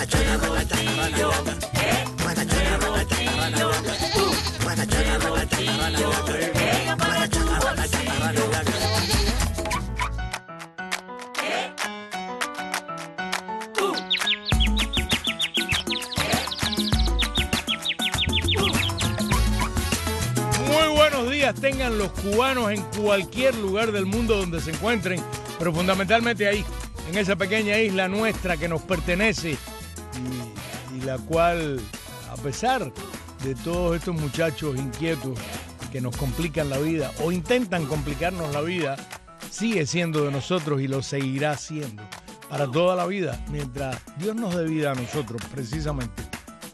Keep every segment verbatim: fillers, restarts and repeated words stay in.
Tengan los cubanos en cualquier lugar del mundo donde se encuentren, pero fundamentalmente ahí, en esa pequeña isla nuestra que nos pertenece y, y la cual, a pesar de todos estos muchachos inquietos que nos complican la vida o intentan complicarnos la vida, sigue siendo de nosotros y lo seguirá siendo para toda la vida, mientras Dios nos dé vida a nosotros, precisamente.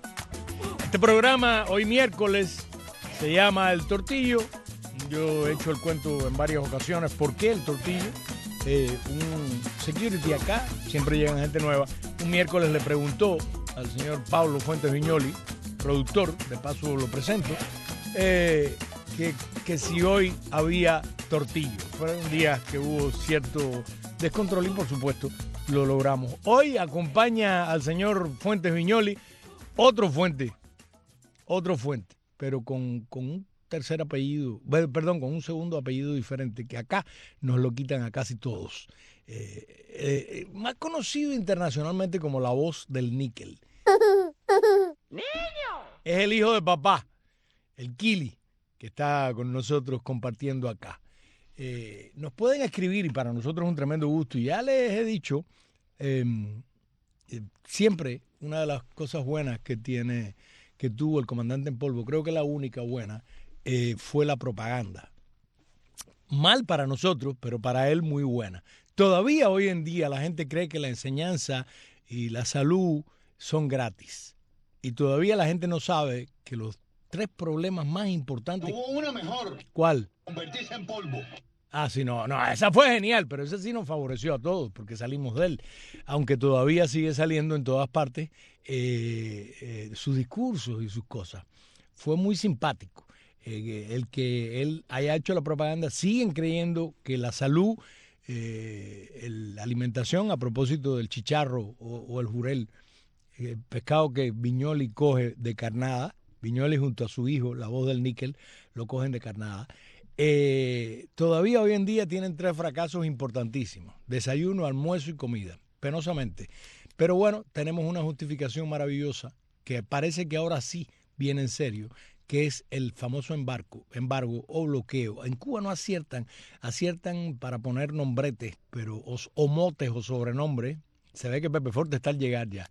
Este programa, hoy miércoles, se llama El Tortillo. Yo he hecho el cuento en varias ocasiones. ¿Por qué el tortillo? Eh, un security acá, siempre llegan gente nueva. Un miércoles le preguntó al señor Pablo Fuentes Viñoli, productor, de paso lo presento, eh, que, que si hoy había tortillo. Fueron días que hubo cierto descontrol y por supuesto lo logramos. Hoy acompaña al señor Fuentes Viñoli otro Fuente, otro Fuente, pero con, con un tercer apellido, perdón, con un segundo apellido diferente, que acá nos lo quitan a casi todos. Eh, eh, más conocido internacionalmente como la voz del níquel. ¡Niño! Es el hijo de papá, el Kili, que está con nosotros compartiendo acá. Eh, nos pueden escribir y para nosotros es un tremendo gusto. Y ya les he dicho, eh, eh, siempre una de las cosas buenas que tiene, que tuvo el comandante en polvo, creo que la única buena, Eh, fue la propaganda. Mal para nosotros, pero para él muy buena. Todavía hoy en día la gente cree que la enseñanza y la salud son gratis. Y todavía la gente no sabe que los tres problemas más importantes... Hubo una mejor. ¿Cuál? Convertirse en polvo. Ah, sí, no, no, esa fue genial, pero esa sí nos favoreció a todos porque salimos de él. Aunque todavía sigue saliendo en todas partes eh, eh, sus discursos y sus cosas. Fue muy simpático. Eh, el que él haya hecho la propaganda, siguen creyendo que la salud, eh, el, la alimentación, a propósito del chicharro o, o el jurel, el pescado que Viñoli coge de carnada, Viñoli junto a su hijo, la voz del níquel, lo cogen de carnada. Eh, todavía hoy en día tienen tres fracasos importantísimos: desayuno, almuerzo y comida, penosamente. Pero bueno, tenemos una justificación maravillosa que parece que ahora sí viene en serio, que es el famoso embargo, embargo o bloqueo. En Cuba no aciertan, aciertan para poner nombretes, pero o, o motes o sobrenombres. Se ve que Pepe Forte está al llegar ya.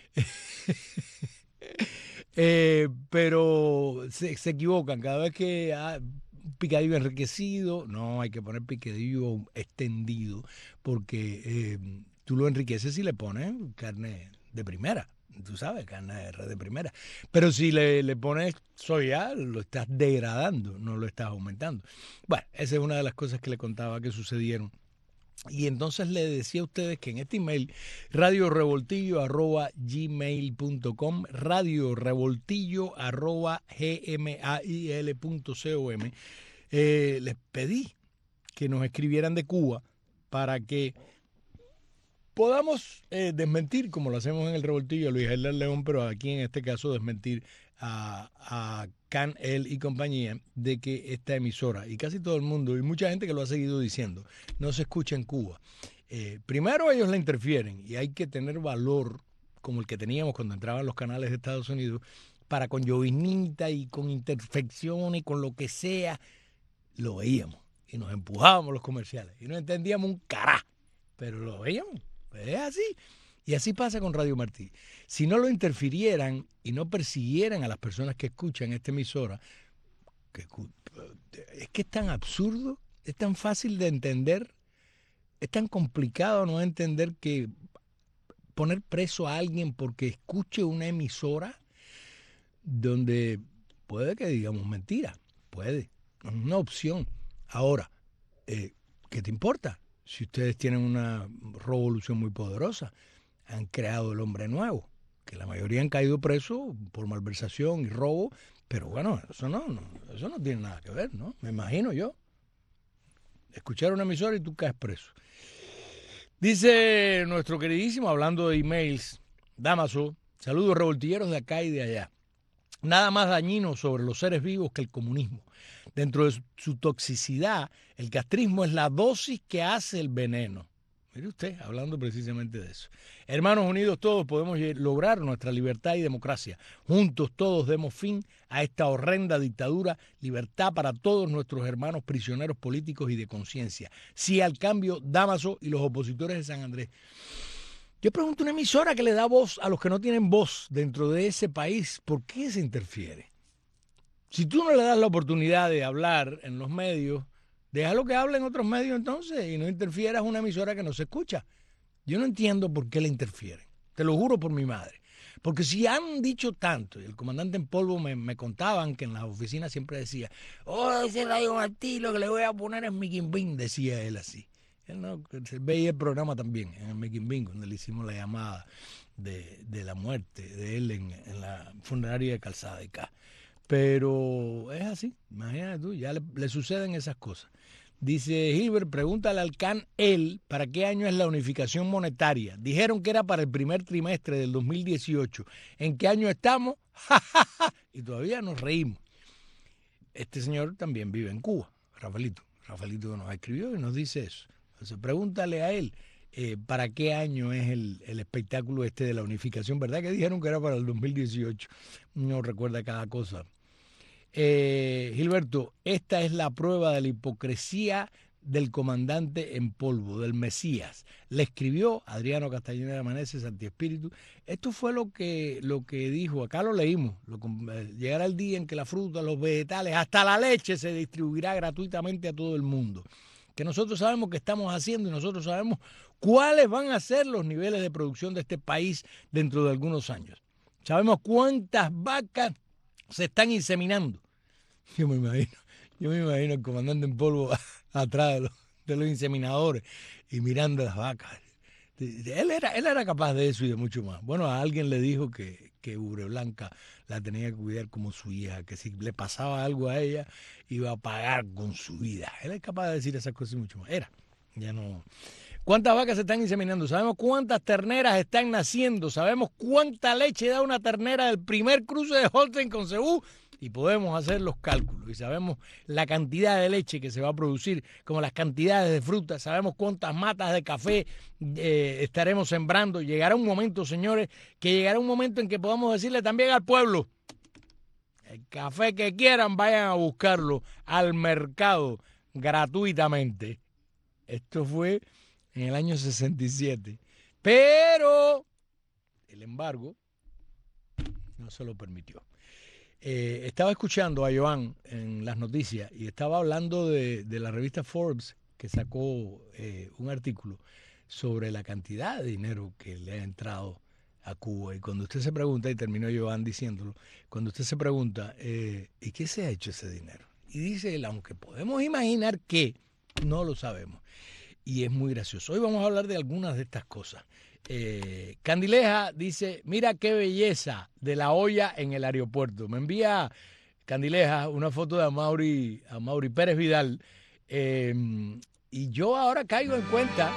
eh, pero se, se equivocan. Cada vez que hay picadillo enriquecido, no, hay que poner picadillo extendido, porque eh, tú lo enriqueces y le pones carne de primera. Tú sabes, carne de res de primera. Pero si le, le pones soya, lo estás degradando, no lo estás aumentando. Bueno, esa es una de las cosas que le contaba que sucedieron. Y entonces le decía a ustedes que en este email, radiorevoltillo arroba gmail punto com, radiorevoltillo arroba gmail punto com, eh, les pedí que nos escribieran de Cuba para que podamos eh, desmentir, como lo hacemos en el Revoltillo, a Luis Heller León, pero aquí en este caso desmentir a, a Can, él y compañía, de que esta emisora, y casi todo el mundo, y mucha gente que lo ha seguido diciendo, no se escucha en Cuba. Eh, primero ellos la interfieren, y hay que tener valor, como el que teníamos cuando entraban los canales de Estados Unidos, para con llovinita y con interfección y con lo que sea, lo veíamos, y nos empujábamos los comerciales, y no entendíamos un cará, pero lo veíamos. Es así. Y así pasa con Radio Martí. Si no lo interfirieran y no persiguieran a las personas que escuchan esta emisora, que, es que es tan absurdo, es tan fácil de entender, es tan complicado no entender que poner preso a alguien porque escuche una emisora donde puede que digamos mentira, puede, es una opción. Ahora, eh, ¿qué te importa? Si ustedes tienen una revolución muy poderosa, han creado el hombre nuevo, que la mayoría han caído presos por malversación y robo, pero bueno, eso no, no, eso no tiene nada que ver, ¿no? Me imagino yo. Escuchar una emisora y tú caes preso. Dice nuestro queridísimo, hablando de emails, Damaso, saludos revoltilleros de acá y de allá. Nada más dañino sobre los seres vivos que el comunismo. Dentro de su toxicidad, el castrismo es la dosis que hace el veneno. Mire usted, hablando precisamente de eso. Hermanos unidos todos podemos lograr nuestra libertad y democracia. Juntos todos demos fin a esta horrenda dictadura, libertad para todos nuestros hermanos prisioneros políticos y de conciencia. Sí al cambio, Damaso y los opositores de San Andrés. Yo pregunto, una emisora que le da voz a los que no tienen voz dentro de ese país, ¿por qué se interfiere? Si tú no le das la oportunidad de hablar en los medios, déjalo que hable en otros medios entonces y no interfieras una emisora que no se escucha. Yo no entiendo por qué le interfieren. Te lo juro por mi madre. Porque si han dicho tanto, y el comandante en polvo me, me contaban que en las oficinas siempre decía, oh, ese Radio Martí, lo que le voy a poner es mi quimbín, decía él así. Él no, él veía el programa también, en el Mequimbín, cuando le hicimos la llamada de, de la muerte de él en, en la funeraria de Calzada de Cá. Pero es así, imagínate tú, ya le, le suceden esas cosas. Dice Gilbert, pregúntale al C A N él para qué año es la unificación monetaria. Dijeron que era para el primer trimestre del dos mil dieciocho. ¿En qué año estamos? Y todavía nos reímos. Este señor también vive en Cuba, Rafaelito. Rafaelito que nos escribió y nos dice eso. Entonces pregúntale a él eh, para qué año es el, el espectáculo este de la unificación. ¿Verdad que dijeron que era para el dos mil dieciocho? No recuerda cada cosa. Eh, Gilberto, esta es la prueba de la hipocresía del comandante en polvo, del Mesías. Le escribió Adriano Castañeda Amanece, Santi Espíritu. Esto fue lo que, lo que dijo, acá lo leímos. Lo, llegará el día en que la fruta, los vegetales, hasta la leche se distribuirá gratuitamente a todo el mundo. Que nosotros sabemos que estamos haciendo y nosotros sabemos cuáles van a ser los niveles de producción de este país dentro de algunos años. Sabemos cuántas vacas se están inseminando. Yo me imagino, yo me imagino el comandante en polvo atrás de los, de los inseminadores y mirando las vacas. Él era, él era capaz de eso y de mucho más. Bueno, a alguien le dijo que, que Ubre Blanca la tenía que cuidar como su hija, que si le pasaba algo a ella, iba a pagar con su vida. Él es capaz de decir esas cosas y mucho más. Era, ya no. ¿Cuántas vacas se están inseminando? Sabemos cuántas terneras están naciendo. Sabemos cuánta leche da una ternera del primer cruce de Holstein con Cebú. Y podemos hacer los cálculos y sabemos la cantidad de leche que se va a producir, como las cantidades de fruta, sabemos cuántas matas de café eh, estaremos sembrando. Llegará un momento, señores, que llegará un momento en que podamos decirle también al pueblo, el café que quieran vayan a buscarlo al mercado gratuitamente. Esto fue en el año sesenta y siete, pero el embargo no se lo permitió. Eh, estaba escuchando a Joan en las noticias y estaba hablando de, de la revista Forbes que sacó eh, un artículo sobre la cantidad de dinero que le ha entrado a Cuba. Y cuando usted se pregunta, y terminó Joan diciéndolo, cuando usted se pregunta, eh, ¿y qué se ha hecho ese dinero? Y dice él, aunque podemos imaginar que no lo sabemos. Y es muy gracioso. Hoy vamos a hablar de algunas de estas cosas. Eh, Candileja dice, mira qué belleza de la olla en el aeropuerto. Me envía Candileja una foto de Amaury, Amaury Pérez Vidal eh, y yo ahora caigo en cuenta,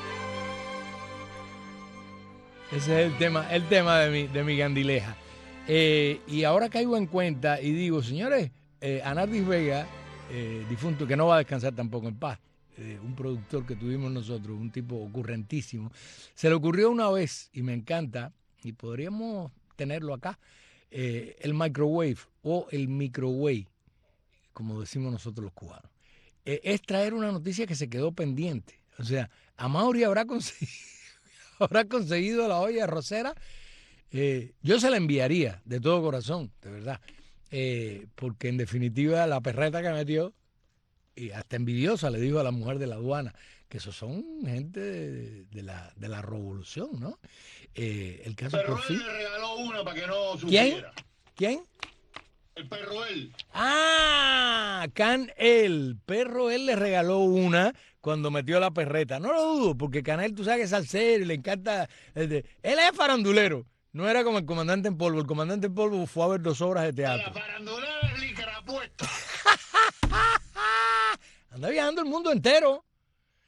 ese es el tema, el tema de mi, de mi Candileja, eh, y ahora caigo en cuenta y digo, señores, eh, Anardis Vega, eh, difunto, que no va a descansar tampoco en paz, Eh, un productor que tuvimos nosotros, un tipo ocurrentísimo, se le ocurrió una vez y me encanta y podríamos tenerlo acá, eh, el microwave o el microwave, como decimos nosotros los cubanos, eh, es traer una noticia que se quedó pendiente. O sea, Amaury habrá conseguido, habrá conseguido la olla arrocera, eh, yo se la enviaría de todo corazón, de verdad, eh, porque en definitiva la perreta que metió, y hasta envidiosa le dijo a la mujer de la aduana, que esos son gente de, de, la, de la revolución, ¿no? Eh, el caso Pero por fin. él le regaló una para que no ¿Quién? supiera. ¿Quién? El perro él. Ah, Canel, perro él le regaló una cuando metió la perreta. No lo dudo, porque Canel, tú sabes que es salsero y le encanta. Él es farandulero. No era como el comandante en polvo. El comandante en polvo fue a ver dos obras de teatro. La farandulera es licarapuesta. Anda viajando el mundo entero.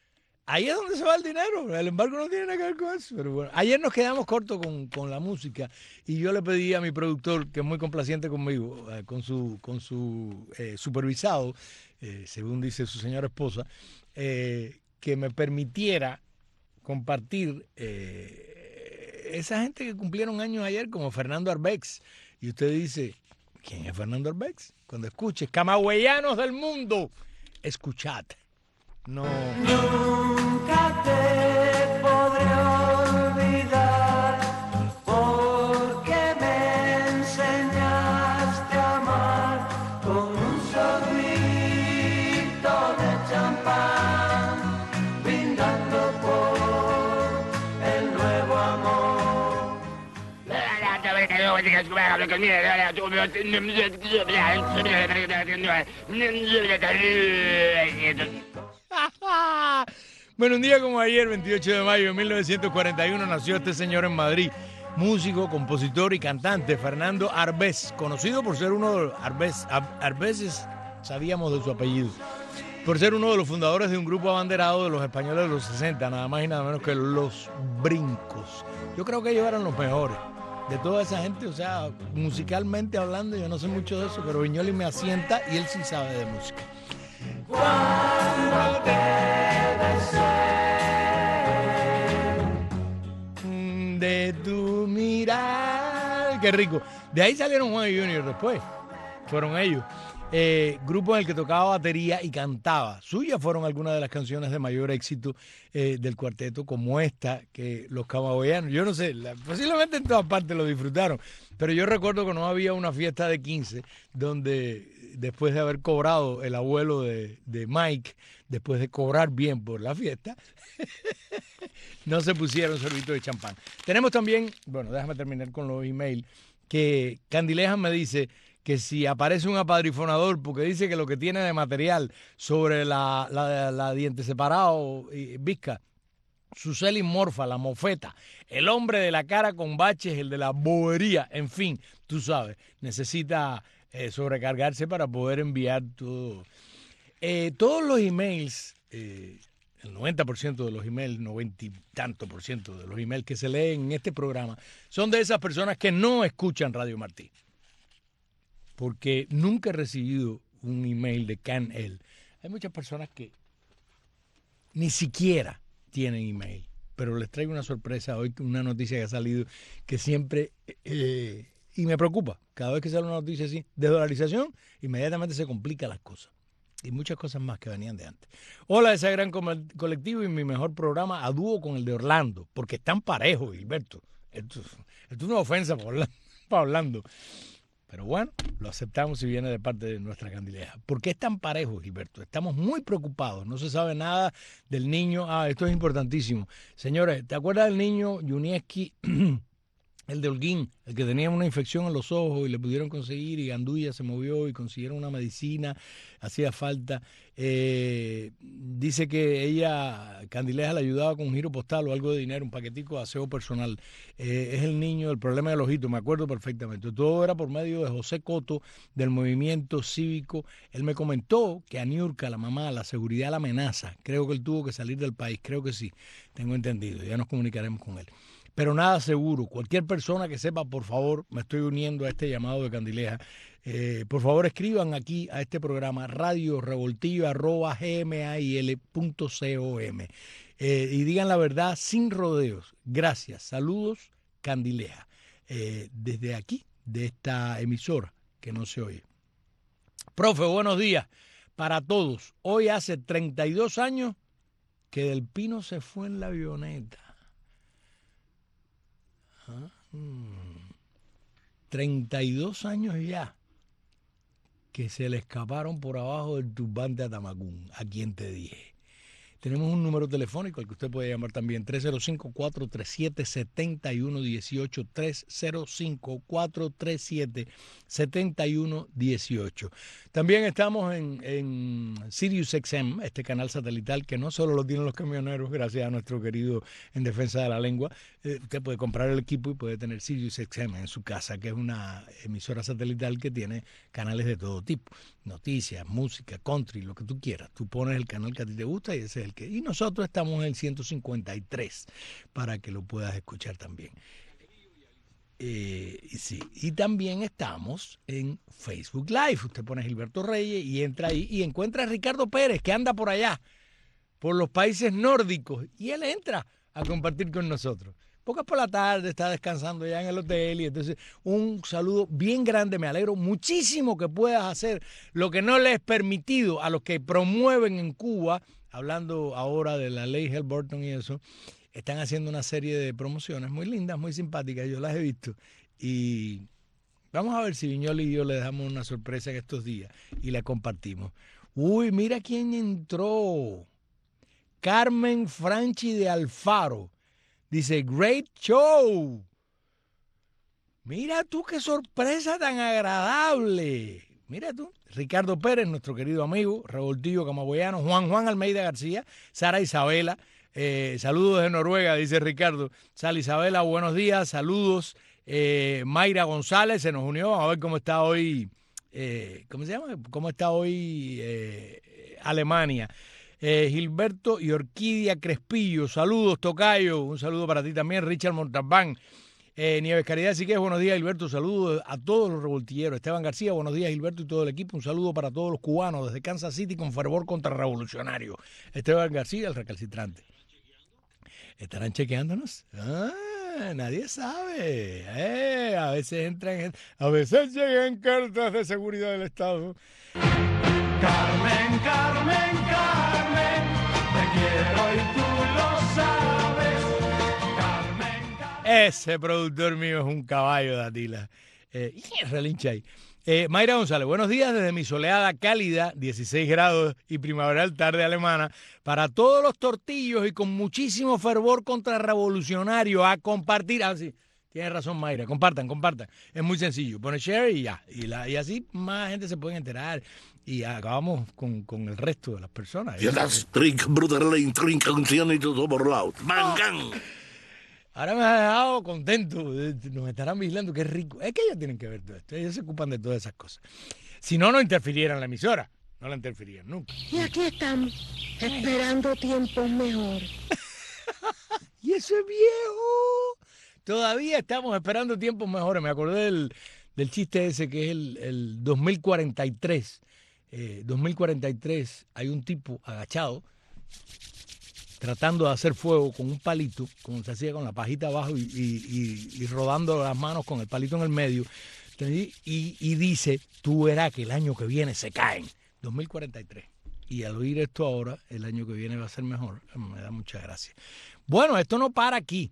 ahí es donde se va el dinero. El embargo no tiene nada que ver con eso. Pero bueno, ayer nos quedamos cortos con, con la música y yo le pedí a mi productor, que es muy complaciente conmigo, eh, con su, con su eh, supervisado, eh, según dice su señora esposa, eh, que me permitiera compartir eh, esa gente que cumplieron años ayer, como Fernando Arbex. Y usted dice, ¿quién es Fernando Arbex? Cuando escuches, camagüeyanos del mundo, escuchad. No. Nunca te podré olvidar, porque me enseñaste a amar con un sorbito de champán, brindando por el nuevo amor. Bueno, un día como ayer, veintiocho de mayo de mil novecientos cuarenta y uno, nació este señor en Madrid, músico, compositor y cantante, Fernando Arbex, conocido por ser uno de los Arbex, Arbeces, sabíamos de su apellido, por ser uno de los fundadores de un grupo abanderado de los españoles de los sesenta, nada más y nada menos que Los Brincos. Yo creo que ellos eran los mejores de toda esa gente, o sea, musicalmente hablando, yo no sé mucho de eso, pero Viñoli me asienta y él sí sabe de música. Cuando te besé de tu mirar, qué rico. De ahí salieron Juan y Junior después, fueron ellos. Eh, grupo en el que tocaba batería y cantaba. Suyas fueron algunas de las canciones de mayor éxito eh, del cuarteto, como esta, que los camagüeyanos, yo no sé, la, posiblemente en todas partes lo disfrutaron, pero yo recuerdo que no había una fiesta de quince donde después de haber cobrado el abuelo de, de Mike, después de cobrar bien por la fiesta, no se pusieron sorbito de champán. Tenemos también, bueno, déjame terminar con los emails, que Candilejas me dice que si aparece un apadrifonador, porque dice que lo que tiene de material sobre la, la, la diente separado, y Vizca, Suseli Morfa, la mofeta, el hombre de la cara con baches, el de la bobería, en fin, tú sabes, necesita eh, sobrecargarse para poder enviar todo. Eh, todos los emails, eh, el noventa por ciento de los emails, noventa y tanto por ciento de los emails que se leen en este programa, son de esas personas que no escuchan Radio Martí. Porque nunca he recibido un email de CanEl. Hay muchas personas que ni siquiera tienen email, pero les traigo una sorpresa hoy, una noticia que ha salido que siempre, eh, y me preocupa, cada vez que sale una noticia así, de dolarización, inmediatamente se complican las cosas. Y muchas cosas más que venían de antes. Hola, ese gran colectivo y mi mejor programa a dúo con el de Orlando, porque están parejos, Gilberto. Esto, esto es una ofensa para Orlando. Para Orlando. Pero bueno, lo aceptamos si viene de parte de nuestra Candileja. ¿Por qué es tan parejo, Gilberto? Estamos muy preocupados. No se sabe nada del niño. Ah, esto es importantísimo. Señores, ¿te acuerdas del niño Junieski, el de Holguín, el que tenía una infección en los ojos y le pudieron conseguir y Gandulla se movió y consiguieron una medicina, hacía falta? Eh, dice que ella, Candileja, le ayudaba con un giro postal o algo de dinero, un paquetico de aseo personal. Eh, es el niño, el problema del ojito, me acuerdo perfectamente. Todo era por medio de José Coto, del Movimiento Cívico. Él me comentó que a Niurka, la mamá, la seguridad la amenaza. Creo que él tuvo que salir del país, creo que sí, tengo entendido. Ya nos comunicaremos con él. Pero nada seguro. Cualquier persona que sepa, por favor, me estoy uniendo a este llamado de Candileja. Eh, por favor, escriban aquí a este programa radio revoltillo arroba gmail punto com eh, y digan la verdad sin rodeos. Gracias. Saludos, Candileja. Eh, desde aquí, de esta emisora que no se oye. Profe, buenos días para todos. Hoy hace treinta y dos años que Del Pino se fue en la avioneta. Ah, hmm. treinta y dos años ya que se le escaparon por abajo del turbante a Tamacún, a quien te dije. Tenemos un número telefónico al que usted puede llamar también, tres cero cinco, cuatro tres siete, siete uno uno ocho, tres cero cinco, cuatro tres siete, siete uno uno ocho. También estamos en, en Sirius X M, este canal satelital que no solo lo tienen los camioneros, gracias a nuestro querido En Defensa de la Lengua. Eh, usted puede comprar el equipo y puede tener Sirius X M en su casa, que es una emisora satelital que tiene canales de todo tipo. Noticias, música, country, lo que tú quieras. Tú pones el canal que a ti te gusta y ese es el que, y nosotros estamos en el ciento cincuenta y tres para que lo puedas escuchar también. Eh, sí, y también estamos en Facebook Live. Usted pone Gilberto Reyes y entra ahí y encuentra a Ricardo Pérez, que anda por allá, por los países nórdicos, y él entra a compartir con nosotros. Porque por la tarde está descansando ya en el hotel, y entonces un saludo bien grande. Me alegro muchísimo que puedas hacer lo que no le es permitido a los que promueven en Cuba, hablando ahora de la ley Helm-Burton y eso. Están haciendo una serie de promociones muy lindas, muy simpáticas, yo las he visto. Y vamos a ver si Viñola y yo le damos una sorpresa en estos días y la compartimos. Uy, mira quién entró. Carmen Franchi de Alfaro. Dice, great show. Mira tú qué sorpresa tan agradable. Mira tú. Ricardo Pérez, nuestro querido amigo, Revoltillo Camagüeyano, Juan Juan Almeida García, Sara Isabela. Eh, saludos de Noruega, dice Ricardo. Sal Isabela, buenos días, saludos. Eh, Mayra González se nos unió, vamos a ver cómo está hoy, eh, ¿cómo se llama? ¿Cómo está hoy eh, Alemania? Eh, Gilberto y Orquídea Crespillo, saludos, tocayo, un saludo para ti también. Richard Montalbán, eh, Nieves Caridad, así que es buenos días, Gilberto, saludos a todos los revoltilleros. Esteban García, buenos días, Gilberto y todo el equipo, un saludo para todos los cubanos desde Kansas City con fervor contrarrevolucionario. Esteban García, el recalcitrante. ¿Estarán chequeándonos? Ah, nadie sabe. Eh, a veces entran, a veces llegan cartas de seguridad del Estado. Carmen, Carmen, Carmen, te quiero y tú lo sabes. Carmen, Carmen. Ese productor mío es un caballo de Atila. Eh, relincha ahí. Eh, Mayra González, buenos días desde mi soleada cálida, dieciséis grados y primaveral tarde alemana, para todos los tortillos y con muchísimo fervor contrarrevolucionario a compartir. Ah, sí, tienes razón, Mayra, compartan, compartan. Es muy sencillo, pone share y ya. Y, la, y así más gente se puede enterar y acabamos con, con el resto de las personas. Ja, das drink, broederleen, drink, en todo por laut. Mangan. Ahora me ha dejado contento, nos estarán vigilando, qué rico. Es que ellos tienen que ver todo esto, ellos se ocupan de todas esas cosas. Si no, no interfirieran la emisora, no la interferirían nunca. Y aquí estamos, esperando tiempos mejores. Y eso es viejo. Todavía estamos esperando tiempos mejores. Me acordé del, del chiste ese que es el, el dos mil cuarenta y tres. Eh, dos mil cuarenta y tres, hay un tipo agachado tratando de hacer fuego con un palito, como se hacía con la pajita abajo y, y, y, y rodando las manos con el palito en el medio, y, y dice, tú verás que el año que viene se caen. dos mil cuarenta y tres. Y al oír esto ahora, el año que viene va a ser mejor. Me da mucha gracia. Bueno, esto no para aquí.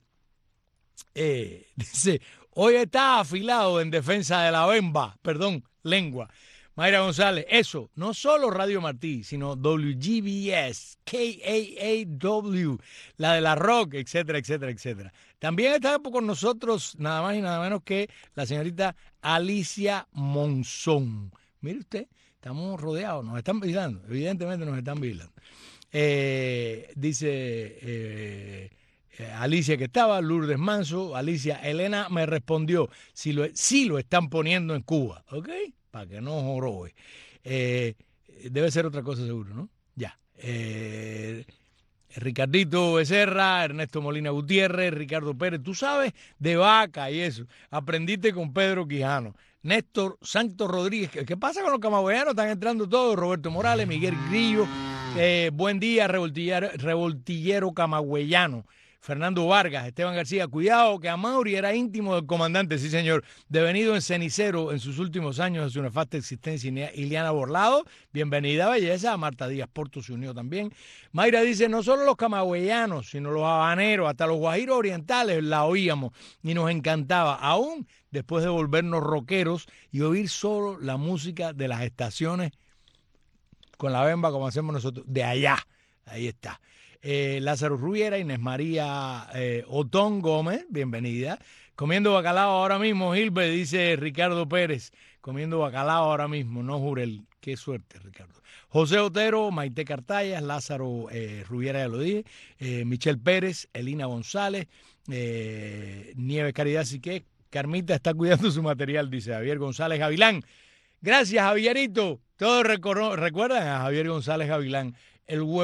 Eh, dice, hoy está afilado en defensa de la bemba, perdón, lengua. Mayra González, eso, no solo Radio Martí, sino W G B S, K A A W, la de la rock, etcétera, etcétera, etcétera. También está con nosotros nada más y nada menos que la señorita Alicia Monzón. Mire usted, estamos rodeados, nos están vigilando, evidentemente nos están vigilando. Eh, dice eh, eh, Alicia que estaba, Lourdes Manso, Alicia, Elena me respondió, si lo, si lo están poniendo en Cuba, ¿ok? Para que no jorobe. Eh, debe ser otra cosa seguro, ¿no? Ya. Eh, Ricardito Becerra, Ernesto Molina Gutiérrez, Ricardo Pérez, tú sabes de vaca y eso. Aprendiste con Pedro Quijano. Néstor Santos Rodríguez. ¿Qué, qué pasa con los camagüeyanos? Están entrando todos. Roberto Morales, Miguel Grillo. Eh, buen día, revoltillero, revoltillero camagüeyano. Fernando Vargas, Esteban García, cuidado que Amaury era íntimo del comandante, sí señor, devenido en cenicero en sus últimos años de su nefasta existencia. Iliana Borlado, bienvenida belleza, Marta Díaz Porto se unió también. Mayra dice, no solo los camagüeyanos, sino los habaneros, hasta los guajiros orientales la oíamos y nos encantaba, aún después de volvernos rockeros y oír solo la música de las estaciones con la bemba como hacemos nosotros, de allá, ahí está. Eh, Lázaro Rubiera, Inés María eh, Otón Gómez, bienvenida. Comiendo bacalao ahora mismo, Gilbert, dice Ricardo Pérez. Comiendo bacalao ahora mismo, no Jurel. Qué suerte, Ricardo. José Otero, Maite Cartallas, Lázaro eh, Rubiera, ya lo dije. Eh, Michelle Pérez, Elina González, eh, Nieves Caridad Sique. Carmita está cuidando su material, dice Javier González Gavilán. Gracias, Javierito. Todos recuerdan a Javier González Gavilán, el huevo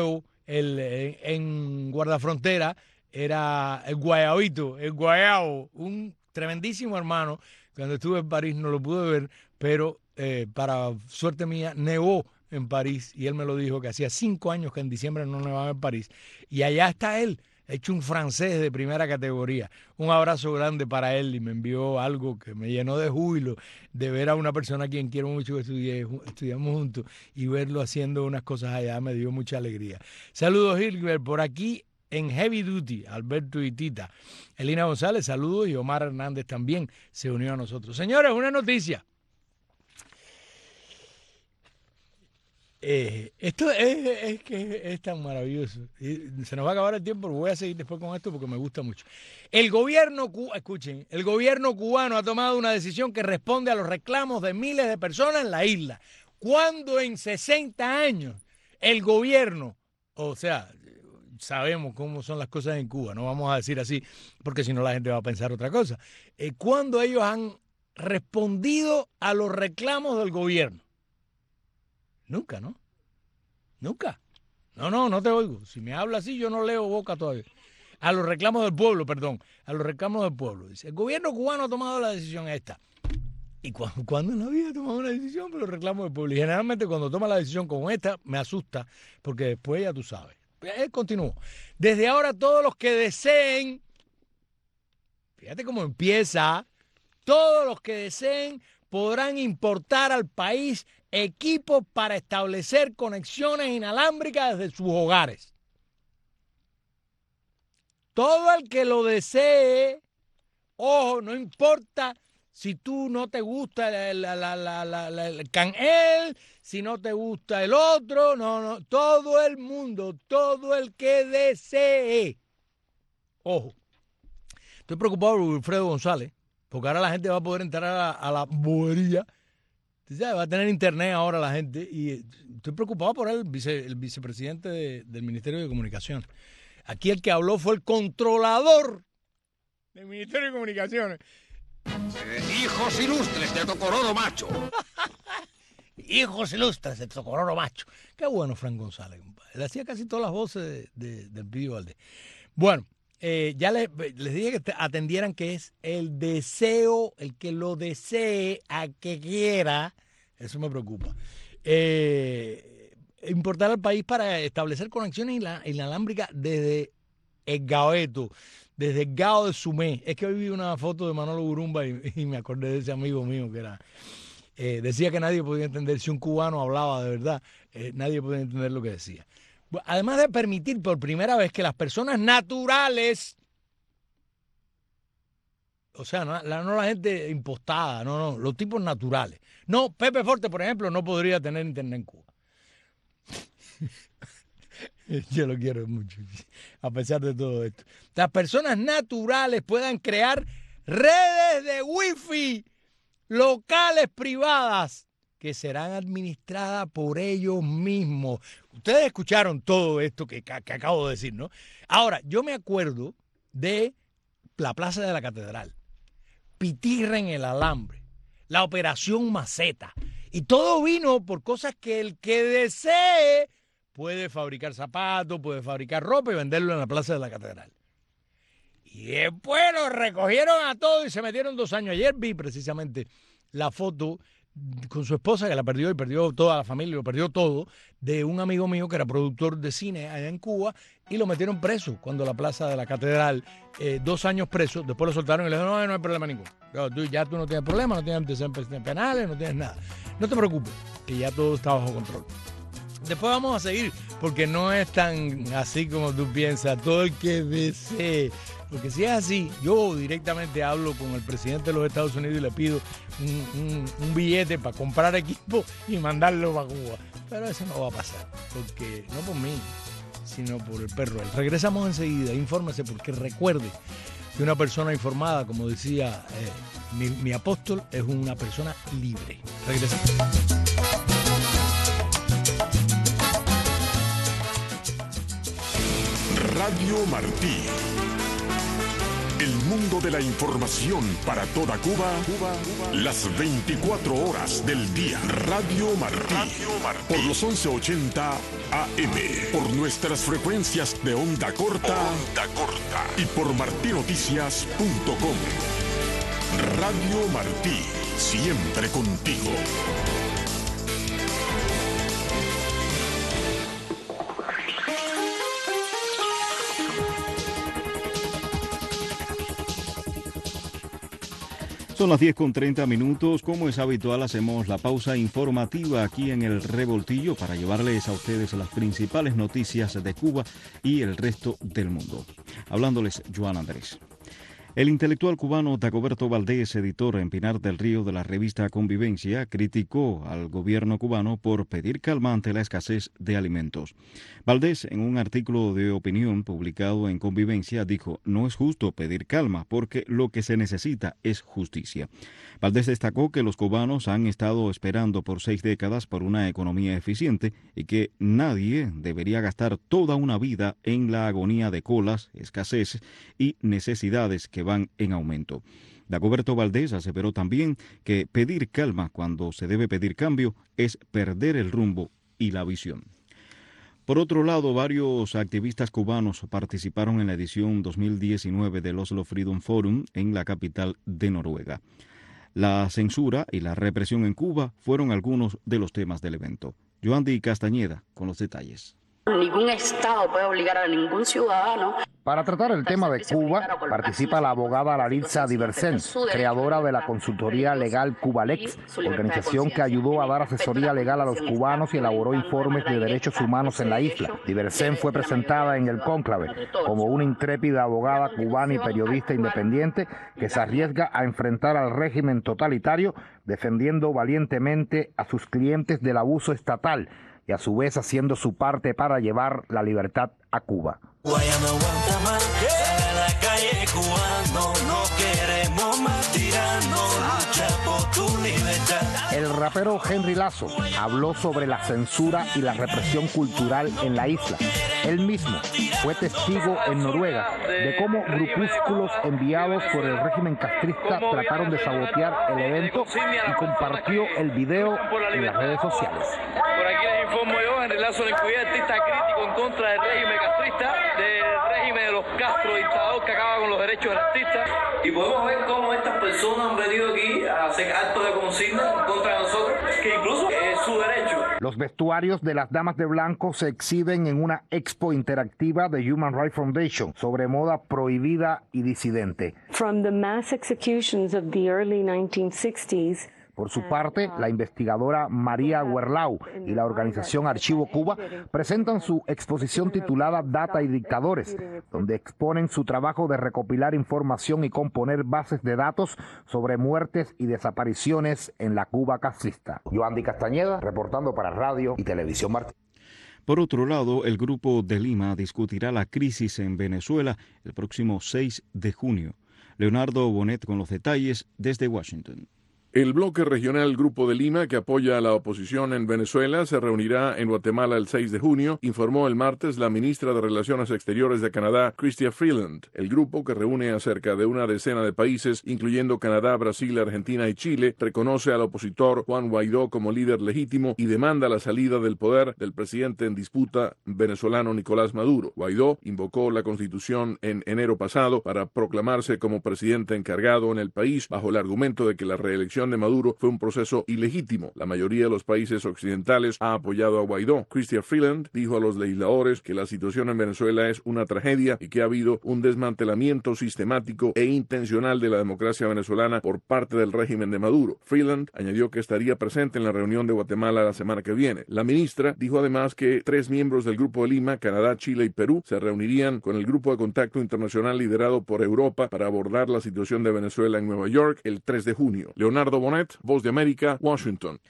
el, en, en guardafrontera era el Guayabito, el Guayabo, un tremendísimo hermano. Cuando estuve en París no lo pude ver, pero eh, para suerte mía nevó en París y él me lo dijo que hacía cinco años que en diciembre no nevaba en París. Y allá está él, hecho un francés de primera categoría. Un abrazo grande para él y me envió algo que me llenó de júbilo de ver a una persona a quien quiero mucho que estudié, estudiamos juntos y verlo haciendo unas cosas allá me dio mucha alegría. Saludos, Gilbert, por aquí en Heavy Duty, Alberto y Tita. Elina González, saludos, y Omar Hernández también se unió a nosotros. Señores, una noticia. Eh, esto es, es que es tan maravilloso. Y se nos va a acabar el tiempo, pero voy a seguir después con esto porque me gusta mucho. El gobierno, escuchen, el gobierno cubano ha tomado una decisión que responde a los reclamos de miles de personas en la isla. Cuando en sesenta años el gobierno, o sea, sabemos cómo son las cosas en Cuba, no vamos a decir así, porque si no la gente va a pensar otra cosa. Eh, cuando ellos han respondido a los reclamos del gobierno. Nunca, ¿no? Nunca. No, no, no te oigo. Si me habla así, yo no leo boca todavía. A los reclamos del pueblo, perdón. A los reclamos del pueblo. Dice, el gobierno cubano ha tomado la decisión esta. ¿Y cuándo, cuándo en la vida ha tomado una decisión por los reclamos del pueblo? Y generalmente cuando toma la decisión como esta, me asusta, porque después ya tú sabes. Él continuó. Desde ahora todos los que deseen, fíjate cómo empieza, todos los que deseen podrán importar al país equipos para establecer conexiones inalámbricas desde sus hogares. Todo el que lo desee, ojo, no importa si tú no te gusta la, la, la, la, la, el canel, si no te gusta el otro, no, no, todo el mundo, todo el que desee. Ojo, estoy preocupado por Wilfredo González, porque ahora la gente va a poder entrar a la, a la bobería. Va a tener internet ahora la gente y estoy preocupado por él, vice, el vicepresidente de, del Ministerio de Comunicaciones. Aquí el que habló fue el controlador del Ministerio de Comunicaciones. Eh, hijos ilustres de Tocororo Macho. Hijos ilustres de Tocororo Macho. Qué bueno Fran González, compadre. Le hacía casi todas las voces de, de, del Pío Valdés. Bueno, eh, ya les, les dije que atendieran que es el deseo, el que lo desee a que quiera, eso me preocupa. Eh, importar al país para establecer conexiones inalámbricas desde el Gaoeto, desde el Gao de Sumé. Es que hoy vi una foto de Manolo Burumba y, y me acordé de ese amigo mío que era, eh, decía que nadie podía entender, si un cubano hablaba de verdad, eh, nadie podía entender lo que decía. Además de permitir por primera vez que las personas naturales, o sea, no la, no la gente impostada, no, no, los tipos naturales. No, Pepe Forte, por ejemplo, no podría tener internet en Cuba. Yo lo quiero mucho, a pesar de todo esto. Las personas naturales puedan crear redes de wifi locales privadas que serán administradas por ellos mismos. Ustedes escucharon todo esto que, que, que acabo de decir, ¿no? Ahora, yo me acuerdo de la Plaza de la Catedral, Pitirra en el Alambre, la Operación Maceta, y todo vino por cosas que el que desee puede fabricar zapatos, puede fabricar ropa y venderlo en la Plaza de la Catedral. Y después lo recogieron a todos y se metieron dos años. Ayer vi precisamente la foto con su esposa, que la perdió y perdió toda la familia, lo perdió todo, de un amigo mío que era productor de cine allá en Cuba y lo metieron preso cuando la Plaza de la Catedral, eh, dos años preso, después lo soltaron y le dijeron, no, no hay problema ninguno. Ya tú, ya tú no tienes problema, no tienes antecedentes penales, no tienes nada. No te preocupes, que ya todo está bajo control. Después vamos a seguir, porque no es tan así como tú piensas, todo el que desee. Porque si es así, yo directamente hablo con el presidente de los Estados Unidos y le pido un, un, un billete para comprar equipo y mandarlo para Cuba. Pero eso no va a pasar, porque no por mí, sino por el perro. Regresamos enseguida, infórmese, porque recuerde que una persona informada, como decía eh, mi, mi apóstol, es una persona libre. Regresamos. Radio Martí, el El mundo de la información para toda Cuba, Cuba, Cuba. Las veinticuatro horas del día. Radio Martí. Radio Martí. Por los once ochenta A M. Por nuestras frecuencias de onda corta. Onda corta. Y por martí noticias punto com. Radio Martí. Siempre contigo. Son las diez con treinta minutos. Como es habitual, hacemos la pausa informativa aquí en el Revoltillo para llevarles a ustedes las principales noticias de Cuba y el resto del mundo. Hablándoles Joan Andrés. El intelectual cubano Dagoberto Valdés, editor en Pinar del Río de la revista Convivencia, criticó al gobierno cubano por pedir calma ante la escasez de alimentos. Valdés, en un artículo de opinión publicado en Convivencia, dijo: no es justo pedir calma porque lo que se necesita es justicia. Valdés destacó que los cubanos han estado esperando por seis décadas por una economía eficiente y que nadie debería gastar toda una vida en la agonía de colas, escasez y necesidades que van en aumento. Dagoberto Valdés aseveró también que pedir calma cuando se debe pedir cambio es perder el rumbo y la visión. Por otro lado, varios activistas cubanos participaron en la edición dos mil diecinueve del Oslo Freedom Forum en la capital de Noruega. La censura y la represión en Cuba fueron algunos de los temas del evento. Yoandi Castañeda con los detalles. Ningún Estado puede obligar a ningún ciudadano. Para tratar el tema de Cuba, participa la abogada Laritza Diversen, creadora de la consultoría legal Cubalex, organización que ayudó a dar asesoría legal a los cubanos y elaboró informes de derechos humanos en la isla. Diversen fue presentada en el cónclave como una intrépida abogada cubana y periodista independiente que se arriesga a enfrentar al régimen totalitario, defendiendo valientemente a sus clientes del abuso estatal y a su vez haciendo su parte para llevar la libertad a Cuba. Guayana aguanta más, sale a la calle cubano, no queremos más tiranos, lucha por tu libertad. El rapero Henry Lazo habló sobre la censura y la represión cultural en la isla. Él mismo fue testigo en Noruega de cómo grupúsculos enviados por el régimen castrista trataron de sabotear el evento y compartió el video en las redes sociales. Por aquí les informo yo, Henry Lazo, el artista crítico en contra del régimen castrista, del régimen de los Castro dictador que acaba con los derechos del artista. Y podemos ver cómo estas personas han venido aquí a hacer actos de consigna en contra de nosotros, que incluso es su derecho. Los vestuarios de las damas de blanco se exhiben en una expo interactiva de Human Rights Foundation sobre moda prohibida y disidente. From the mass executions of the early nineteen sixties, Por su parte, la investigadora María Huerlau y la organización Archivo Cuba presentan su exposición titulada Data y Dictadores, donde exponen su trabajo de recopilar información y componer bases de datos sobre muertes y desapariciones en la Cuba castrista. Yoandi Castañeda, reportando para Radio y Televisión Martí. Por otro lado, el Grupo de Lima discutirá la crisis en Venezuela el próximo seis de junio. Leonardo Bonet con los detalles desde Washington. El bloque regional Grupo de Lima, que apoya a la oposición en Venezuela, se reunirá en Guatemala el seis de junio, informó el martes la ministra de Relaciones Exteriores de Canadá, Chrystia Freeland. El grupo, que reúne a cerca de una decena de países, incluyendo Canadá, Brasil, Argentina y Chile, reconoce al opositor Juan Guaidó como líder legítimo y demanda la salida del poder del presidente en disputa venezolano Nicolás Maduro. Guaidó invocó la Constitución en enero pasado para proclamarse como presidente encargado en el país bajo el argumento de que la reelección de Maduro fue un proceso ilegítimo. La mayoría de los países occidentales ha apoyado a Guaidó. Chrystia Freeland dijo a los legisladores que la situación en Venezuela es una tragedia y que ha habido un desmantelamiento sistemático e intencional de la democracia venezolana por parte del régimen de Maduro. Freeland añadió que estaría presente en la reunión de Guatemala la semana que viene. La ministra dijo además que tres miembros del Grupo de Lima, Canadá, Chile y Perú, se reunirían con el Grupo de Contacto Internacional liderado por Europa para abordar la situación de Venezuela en Nueva York el tres de junio. Leonardo Bonet, Voz de América, Washington.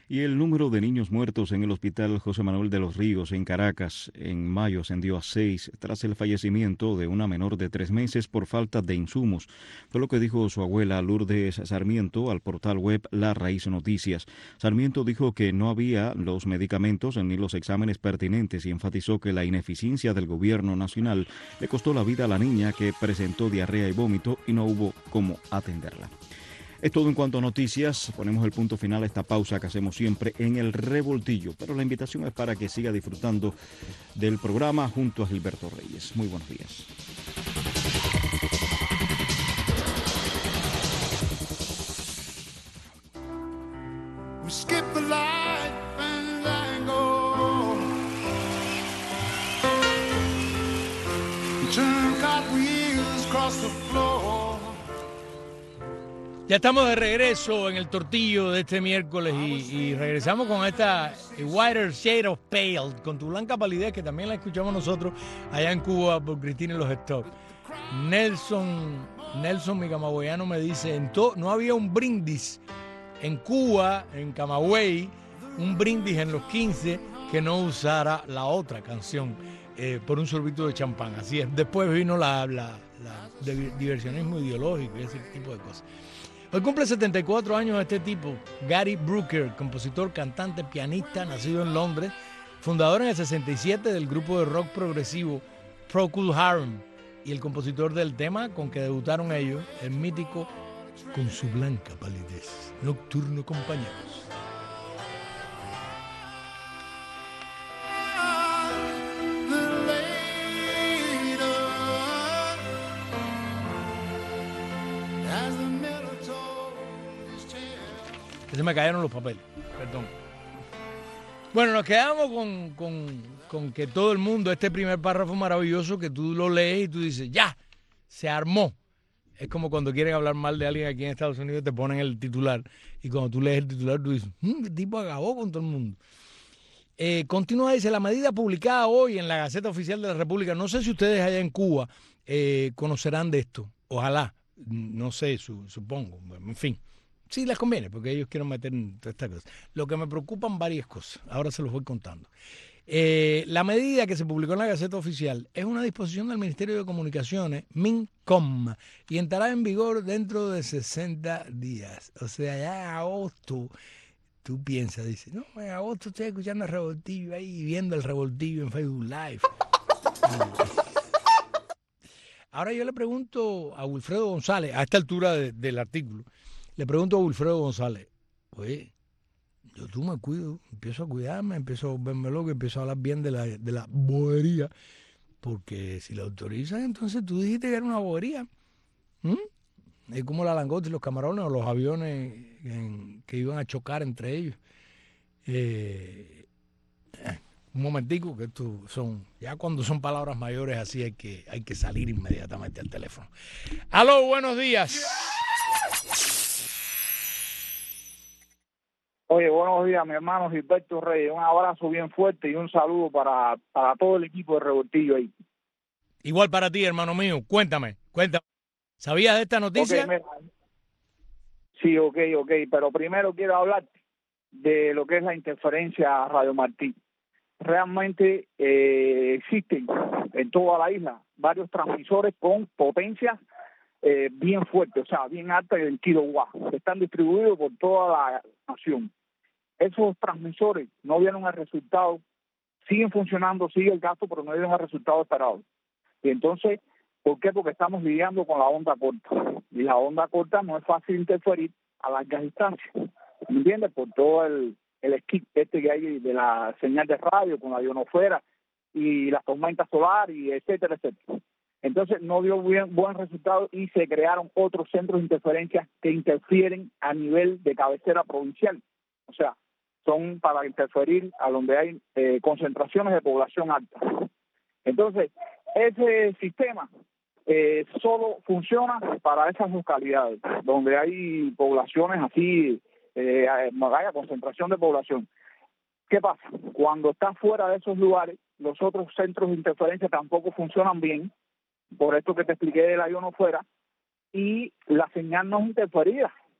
Y el número de niños muertos en el Hospital José Manuel de los Ríos en Caracas en mayo ascendió a seis tras el fallecimiento de una menor de tres meses por falta de insumos. Fue lo que dijo su abuela Lourdes Sarmiento al portal web La Raíz Noticias. Sarmiento dijo que no había los medicamentos ni los exámenes pertinentes y enfatizó que la ineficiencia del gobierno nacional le costó la vida a la niña, que presentó diarrea y vómito y no hubo cómo atenderla. Es todo en cuanto a noticias. Ponemos el punto final a esta pausa que hacemos siempre en el Revoltillo, pero la invitación es para que siga disfrutando del programa junto a Gilberto Reyes. Muy buenos días. We skip the light and tango, turn cartwheels across the floor. Ya estamos de regreso en el tortillo de este miércoles y, y regresamos con esta Whiter Shade of Pale, con tu blanca palidez, que también la escuchamos nosotros allá en Cuba por Cristina y los Stock. Nelson, Nelson, mi camagüeyano, me dice, en to, no había un brindis en Cuba, en Camagüey, un brindis en los quince que no usara la otra canción eh, por un sorbito de champán. Así es. Después vino la, la, la de diversionismo ideológico y ese tipo de cosas. Hoy cumple setenta y cuatro años este tipo, Gary Brooker, compositor, cantante, pianista, nacido en Londres, fundador en el sesenta y siete del grupo de rock progresivo Procol Harum y el compositor del tema con que debutaron ellos, el mítico Con su blanca palidez, Nocturno Compañeros. Que se me cayeron los papeles, perdón. Bueno, nos quedamos con, con, con que todo el mundo, este primer párrafo maravilloso que tú lo lees y tú dices, ya, se armó. Es como cuando quieren hablar mal de alguien aquí en Estados Unidos, te ponen el titular. Y cuando tú lees el titular, tú dices, mmm, el tipo acabó con todo el mundo. Eh, continúa, dice, la medida publicada hoy en la Gaceta Oficial de la República, no sé si ustedes allá en Cuba eh, conocerán de esto. Ojalá, no sé, su, supongo, en fin. Sí les conviene, porque ellos quieren meter en todas estas cosas. Lo que me preocupan varias cosas, ahora se los voy contando. Eh, la medida que se publicó en la Gaceta Oficial es una disposición del Ministerio de Comunicaciones, MINCOM, y entrará en vigor dentro de sesenta días. O sea, ya en agosto, tú piensas, dice, no, en agosto estoy escuchando el Revoltillo ahí, viendo el Revoltillo en Facebook Live. Ahora yo le pregunto a Wilfredo González, a esta altura de, del artículo, le pregunto a Wilfredo González, oye, yo tú me cuido, empiezo a cuidarme, empiezo a verme loco, empiezo a hablar bien de la, de la bobería, porque si la autorizan, entonces tú dijiste que era una bobería. ¿Mm? Es como la langosta y los camarones o los aviones en, que iban a chocar entre ellos. Eh, eh, un momentico, que esto son, ya cuando son palabras mayores así hay que, hay que salir inmediatamente al teléfono. Aló, buenos días. Oye, buenos días, mi hermano Gilberto Reyes. Un abrazo bien fuerte y un saludo para, para todo el equipo de Revoltillo ahí. Igual para ti, hermano mío. Cuéntame, cuéntame. ¿Sabías de esta noticia? Okay, sí, ok, ok. Pero primero quiero hablar de lo que es la interferencia Radio Martí. Realmente eh, existen en toda la isla varios transmisores con potencias eh, bien fuertes, o sea, bien altas en kilowatts. Están distribuidos por toda la nación. Esos transmisores no dieron el resultado, siguen funcionando, sigue el gasto, pero no dieron el resultado esperado. Y entonces, ¿por qué? Porque estamos lidiando con la onda corta. Y la onda corta no es fácil interferir a largas distancias. ¿Me entiendes? Por todo el, el skip este que hay de la señal de radio con la ionosfera y las tormentas solares, y etcétera, etcétera. Entonces no dio bien, buen resultado y se crearon otros centros de interferencia que interfieren a nivel de cabecera provincial. O sea, son para interferir a donde hay eh, concentraciones de población alta. Entonces, ese sistema eh, solo funciona para esas localidades, donde hay poblaciones así, eh, haya concentración de población. ¿Qué pasa? Cuando está fuera de esos lugares, los otros centros de interferencia tampoco funcionan bien, por esto que te expliqué de la ionosfera, y la señal no es interferida.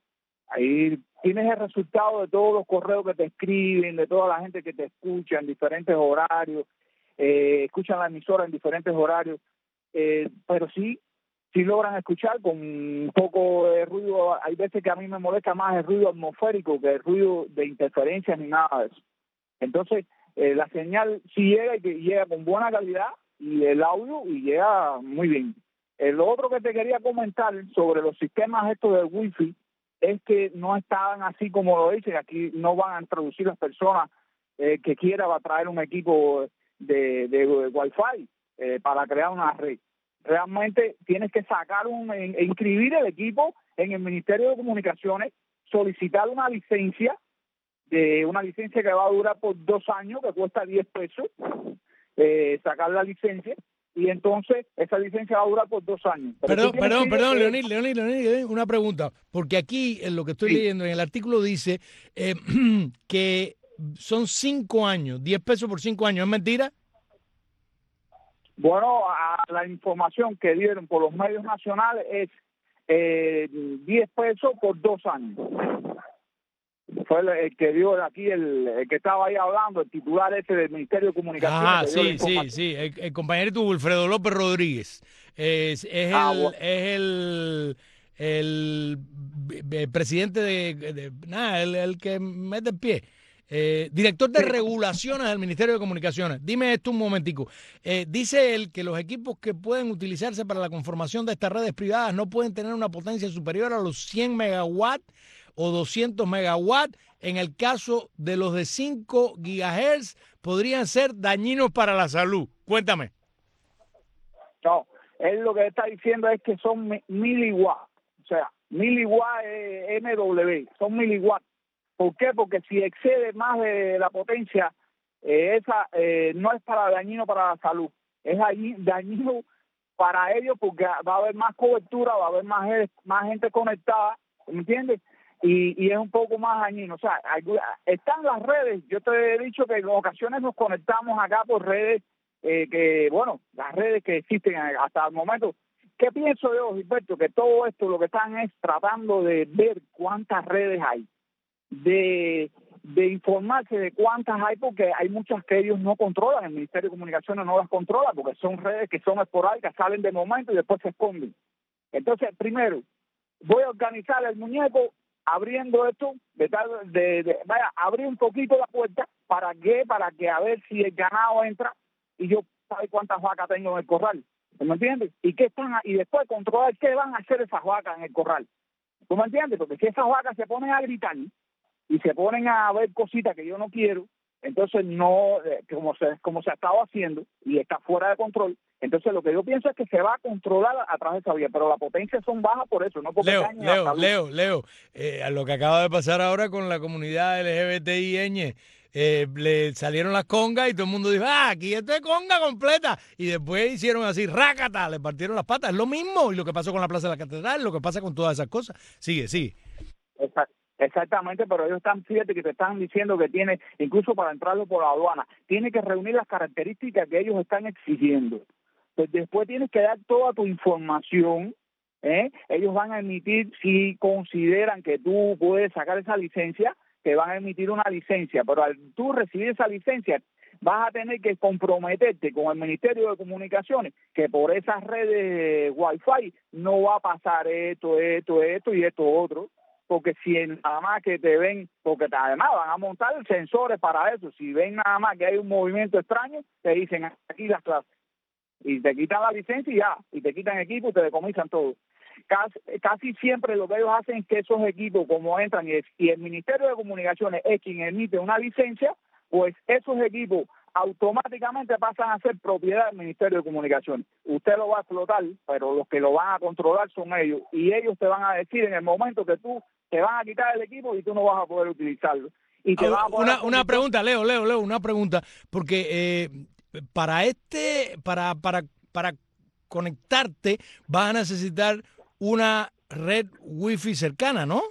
Ahí tienes el resultado de todos los correos que te escriben, de toda la gente que te escucha en diferentes horarios, eh, escuchan la emisora en diferentes horarios, eh, pero sí, sí logran escuchar con un poco de ruido. Hay veces que a mí me molesta más el ruido atmosférico que el ruido de interferencias ni nada de eso. Entonces, eh, la señal sí llega y que llega con buena calidad, y el audio y llega muy bien. El otro que te quería comentar sobre los sistemas estos del wifi es que no estaban así como lo dicen. Aquí no van a introducir las personas eh, que quieran traer un equipo de, de, de Wi-Fi eh, para crear una red. Realmente tienes que sacar un, e inscribir el equipo en el Ministerio de Comunicaciones, solicitar una licencia, de una licencia que va a durar por dos años, que cuesta diez pesos, eh, sacar la licencia. Y entonces esa licencia va a durar por dos años. Pero perdón, perdón, perdón, Leonid, Leonid, Leonid, una pregunta, porque aquí en lo que estoy sí. leyendo, en el artículo dice eh, que son cinco años, diez pesos por cinco años, ¿es mentira? Bueno, a la información que dieron por los medios nacionales es eh, diez pesos por dos años. Fue el, el que dio aquí, el, el que estaba ahí hablando, el titular ese del Ministerio de Comunicaciones. Ah, sí, sí, sí, el, el compañerito Wilfredo López Rodríguez. Es, es, ah, el, bueno. es el, el, el presidente de, de nada, el, el que mete el pie. Eh, director de regulaciones del Ministerio de Comunicaciones. Dime esto un momentico. Eh, dice él que los equipos que pueden utilizarse para la conformación de estas redes privadas no pueden tener una potencia superior a los cien megawatts o doscientos megawatts. En el caso de los de cinco gigahertz podrían ser dañinos para la salud. Cuéntame. No, él lo que está diciendo es que son miliwatts, o sea, miliwatts es M W, son miliwatts. ¿Por qué? Porque si excede más de la potencia, eh, esa eh, no es para dañino para la salud, es allí dañino para ellos porque va a haber más cobertura, va a haber más, más gente conectada, ¿me entiendes? Y, y es un poco más dañino. O sea, hay, están las redes. Yo te he dicho que en ocasiones nos conectamos acá por redes eh, que, bueno, las redes que existen hasta el momento. ¿Qué pienso yo, Gilberto? Que todo esto lo que están es tratando de ver cuántas redes hay, de, de informarse de cuántas hay, porque hay muchas que ellos no controlan. El Ministerio de Comunicaciones no las controla porque son redes que son esporádicas, salen de momento y después se esconden. Entonces, primero, voy a organizar el muñeco abriendo esto, de tal, de, de, vaya, abrir un poquito la puerta, ¿para qué? Para que a ver si el ganado entra y yo sabe cuántas vacas tengo en el corral, ¿me entiendes? Y qué están, y después controlar qué van a hacer esas vacas en el corral, ¿tú me entiendes? Porque si esas vacas se ponen a gritar y se ponen a ver cositas que yo no quiero, entonces no, como se, como se ha estado haciendo y está fuera de control, entonces lo que yo pienso es que se va a controlar a, a través de esa vía, pero las potencias son bajas por eso, no porque Leo, Leo, Leo, Leo, eh, a lo que acaba de pasar ahora con la comunidad L G B T I Ñ, eh, le salieron las congas y todo el mundo dijo, ah, aquí esto es conga completa, y después hicieron así, rácata, le partieron las patas, es lo mismo, y lo que pasó con la Plaza de la Catedral, lo que pasa con todas esas cosas, sigue, sigue. Exacto. Exactamente, pero ellos están, fíjate que te están diciendo que tiene, incluso para entrarlo por la aduana, tiene que reunir las características que ellos están exigiendo. Pues después tienes que dar toda tu información, ¿eh? Ellos van a emitir, si consideran que tú puedes sacar esa licencia, te van a emitir una licencia, pero al tú recibir esa licencia, vas a tener que comprometerte con el Ministerio de Comunicaciones que por esas redes Wi-Fi no va a pasar esto, esto, esto y esto otro. Porque si nada más que te ven, porque además van a montar sensores para eso, si ven nada más que hay un movimiento extraño, te dicen aquí las clases, y te quitan la licencia y ya, y te quitan equipo y te decomisan todo. Casi, casi siempre lo que ellos hacen es que esos equipos, como entran, y, y el Ministerio de Comunicaciones es quien emite una licencia, pues esos equipos automáticamente pasan a ser propiedad del Ministerio de Comunicaciones. Usted lo va a explotar, pero los que lo van a controlar son ellos, y ellos te van a decir en el momento que tú te van a quitar el equipo y tú no vas a poder utilizarlo. Y te ah, van a poder una, una pregunta, Leo, Leo, Leo, una pregunta, porque eh, para este, para, para, para conectarte vas a necesitar una red wifi cercana, ¿no?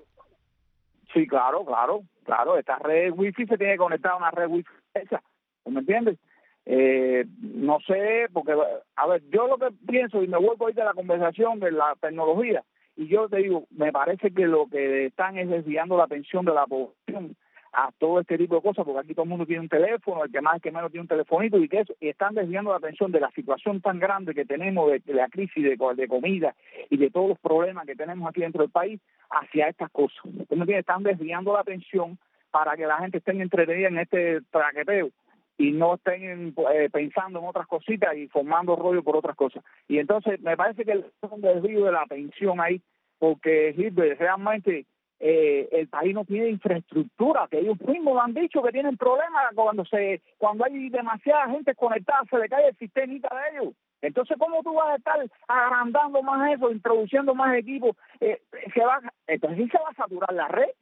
Sí, claro, claro, claro. Esta red wifi se tiene que conectar a una red wifi esa, ¿me entiendes? Eh, no sé, porque, a ver, yo lo que pienso, y me vuelvo a ir de la conversación de la tecnología, y yo te digo, me parece que lo que están es desviando la atención de la población a todo este tipo de cosas, porque aquí todo el mundo tiene un teléfono, el que más, el que menos tiene un telefonito, y que eso, y están desviando la atención de la situación tan grande que tenemos, de, de la crisis de, de comida y de todos los problemas que tenemos aquí dentro del país, hacia estas cosas. Entonces, están desviando la atención para que la gente esté entretenida en este traqueteo y no estén eh, pensando en otras cositas y formando rollo por otras cosas. Y entonces me parece que es un desvío de la atención ahí, porque Gilbert, realmente eh, el país no tiene infraestructura, que ellos mismos lo han dicho que tienen problemas cuando se cuando hay demasiada gente conectada, se le cae el sistemita de ellos. Entonces, ¿cómo tú vas a estar agrandando más eso, introduciendo más equipos? Eh, se va, entonces sí se va a saturar la red,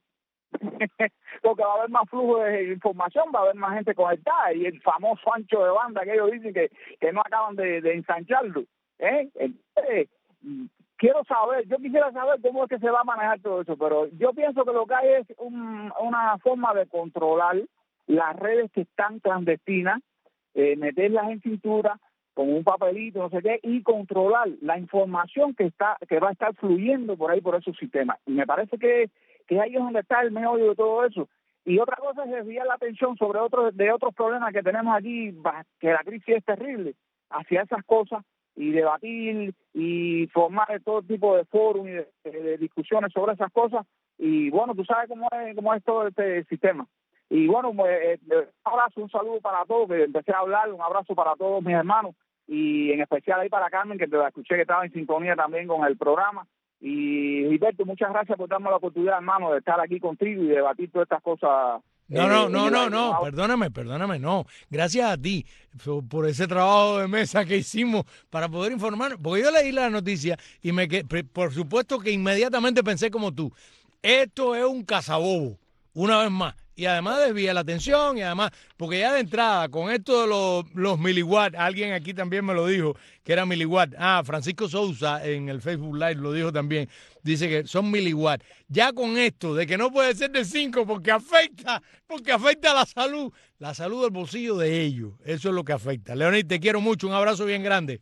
porque va a haber más flujo de información, va a haber más gente conectada, y el famoso ancho de banda que ellos dicen que, que no acaban de, de ensancharlo. ¿eh? Entonces, quiero saber, yo quisiera saber cómo es que se va a manejar todo eso, pero yo pienso que lo que hay es un, una forma de controlar las redes que están clandestinas, eh, meterlas en cintura con un papelito, no sé qué, y controlar la información que está que va a estar fluyendo por ahí, por esos sistemas. Y me parece que, que ahí es donde está el meollo de todo eso. Y otra cosa es desviar la atención sobre otros de otros problemas que tenemos aquí, que la crisis es terrible, hacia esas cosas, y debatir y formar todo tipo de foros y de, de discusiones sobre esas cosas. Y bueno, tú sabes cómo es, cómo es todo este sistema. Y bueno, pues, un abrazo, un saludo para todos, que empecé a hablar, un abrazo para todos mis hermanos, y en especial ahí para Carmen, que te la escuché que estaba en sintonía también con el programa. Y Gilberto, muchas gracias por darme la oportunidad, hermano, de estar aquí contigo y debatir todas estas cosas. No, eh, no, no, no, no, no, perdóname, perdóname, no. Gracias a ti por ese trabajo de mesa que hicimos para poder informar, porque yo leí la noticia y me quedé, por supuesto que inmediatamente pensé como tú, esto es un cazabobo, una vez más. Y además desvía la atención, y además, porque ya de entrada, con esto de los, los miliwatts, alguien aquí también me lo dijo, que era miliwatt. Ah, Francisco Sousa en el Facebook Live lo dijo también. Dice que son miliwatts. Ya con esto de que no puede ser de cinco porque afecta, porque afecta a la salud, la salud del bolsillo de ellos. Eso es lo que afecta. Leonid, te quiero mucho. Un abrazo bien grande.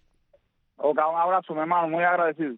Ok, un abrazo, mi hermano. Muy agradecido.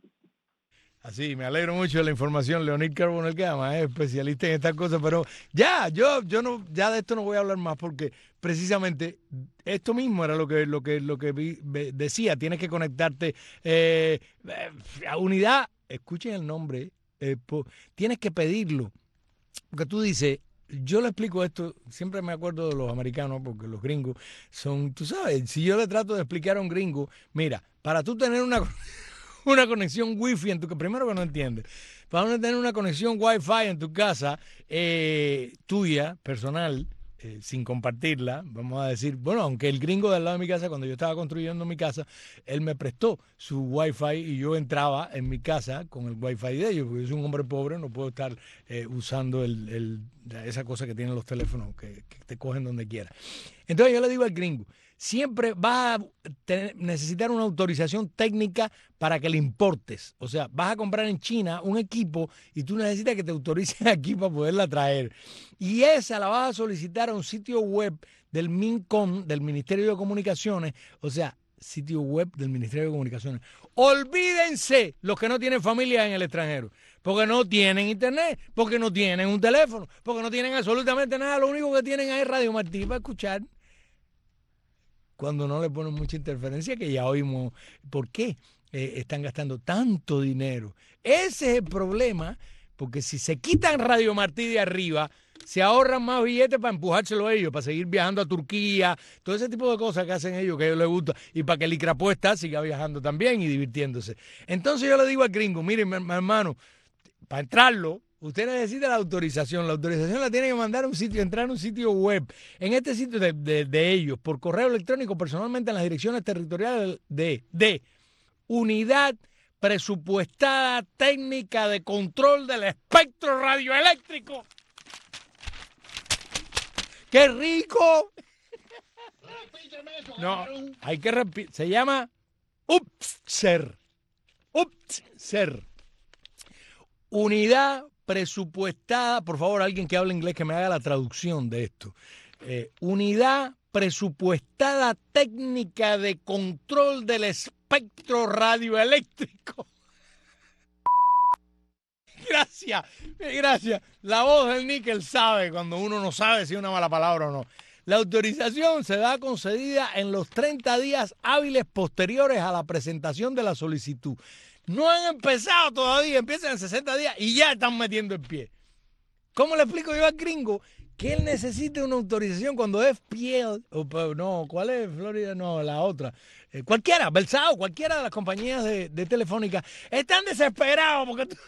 Así, me alegro mucho de la información. Leonid Carbonell, que además es especialista en estas cosas, pero ya, yo, yo no, ya de esto no voy a hablar más, porque precisamente esto mismo era lo que, lo que, lo que vi, decía. Tienes que conectarte eh, a unidad. Escuchen el nombre. Eh, po, tienes que pedirlo, porque tú dices. Yo le explico esto, siempre me acuerdo de los americanos, porque los gringos son, tú sabes, si yo le trato de explicar a un gringo, mira, para tú tener una, una conexión wifi en tu casa, primero que no entiendes, para uno tener una conexión wifi en tu casa, eh, tuya, personal, eh, sin compartirla, vamos a decir, bueno, aunque el gringo del lado de mi casa, cuando yo estaba construyendo mi casa, él me prestó su wifi y yo entraba en mi casa con el wifi de ellos, porque yo soy un hombre pobre, no puedo estar eh, usando el, el, esa cosa que tienen los teléfonos, que, que te cogen donde quiera. Entonces yo le digo al gringo, siempre vas a tener, necesitar una autorización técnica para que le importes. O sea, vas a comprar en China un equipo y tú necesitas que te autoricen aquí para poderla traer. Y esa la vas a solicitar a un sitio web del MinCom, del Ministerio de Comunicaciones. O sea, sitio web del Ministerio de Comunicaciones. Olvídense los que no tienen familia en el extranjero, porque no tienen internet, porque no tienen un teléfono, porque no tienen absolutamente nada. Lo único que tienen es Radio Martí para escuchar. Cuando no le ponen mucha interferencia, que ya oímos por qué eh, están gastando tanto dinero. Ese es el problema, porque si se quitan Radio Martí de arriba, se ahorran más billetes para empujárselo a ellos, para seguir viajando a Turquía, todo ese tipo de cosas que hacen ellos, que a ellos les gusta, y para que el Icrapuesta siga viajando también y divirtiéndose. Entonces yo le digo al gringo, miren, mi hermano, para entrarlo, usted necesita la autorización. La autorización la tiene que mandar a un sitio, entrar en un sitio web. En este sitio de, de, de ellos, por correo electrónico, personalmente en las direcciones territoriales de, de Unidad Presupuestada Técnica de Control del Espectro Radioeléctrico. ¡Qué rico! No, hay que repetir. Se llama UPSER. UPSER. Unidad presupuestada, por favor, alguien que hable inglés que me haga la traducción de esto. Eh, unidad presupuestada técnica de control del espectro radioeléctrico. Gracias, gracias. La voz del níquel sabe cuando uno no sabe si es una mala palabra o no. La autorización se da concedida en los treinta días hábiles posteriores a la presentación de la solicitud. No han empezado todavía, empiezan en sesenta días y ya están metiendo el pie. ¿Cómo le explico yo al gringo que él necesita una autorización cuando es piel? O, no, ¿cuál es Florida? No, la otra. Eh, cualquiera, Versado, cualquiera de las compañías de, de Telefónica están desesperados porque... Tú...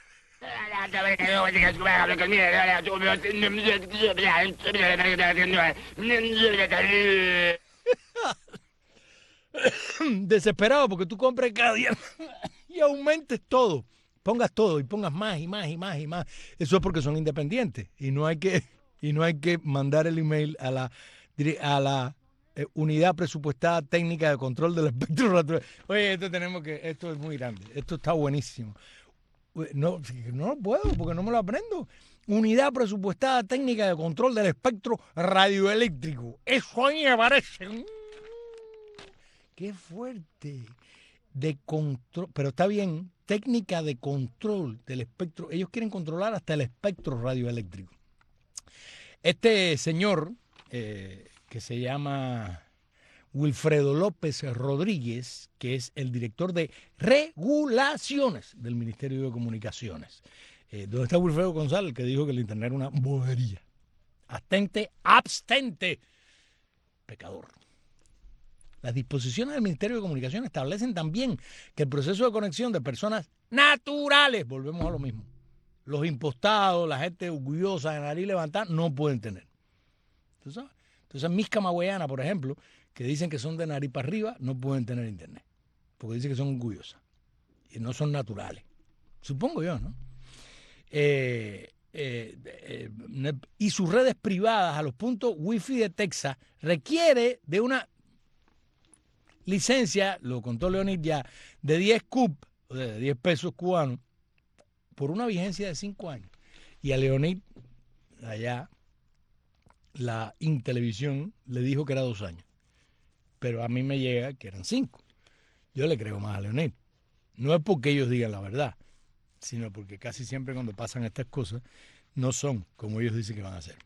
Desesperado porque tú compres cada día y aumentes todo, pongas todo y pongas más y más y más y más. Eso es porque son independientes y no hay que y no hay que mandar el email a la a la eh, unidad presupuestada técnica de control del espectro radio. Oye, esto tenemos que esto es muy grande, esto está buenísimo. No, no lo puedo porque no me lo aprendo. Unidad presupuestada técnica de control del espectro radioeléctrico. Eso a mí me parece. Mm, qué fuerte. De control, pero está bien. Técnica de control del espectro. Ellos quieren controlar hasta el espectro radioeléctrico. Este señor, eh, que se llama Wilfredo López Rodríguez, que es el director de regulaciones del Ministerio de Comunicaciones. Eh, ¿Dónde está Wilfredo González, que dijo que el Internet era una bobería? Abstente, abstente, pecador. Las disposiciones del Ministerio de Comunicaciones establecen también que el proceso de conexión de personas naturales, volvemos a lo mismo, los impostados, la gente orgullosa de nariz levantada, no pueden tener. ¿Tú sabes? Entonces, mis camagüeyanas, por ejemplo, que dicen que son de nariz para arriba, no pueden tener internet, porque dicen que son orgullosas y no son naturales. Supongo yo, ¿no? Eh, eh, eh, y sus redes privadas a los puntos Wi-Fi de Texas requiere de una licencia, lo contó Leonid ya, de diez cup, de diez pesos cubanos, por una vigencia de cinco años. Y a Leonid, allá, la Intelevisión le dijo que era dos años. Pero a mí me llega que eran cinco. Yo le creo más a Leonid. No es porque ellos digan la verdad, sino porque casi siempre cuando pasan estas cosas no son como ellos dicen que van a ser.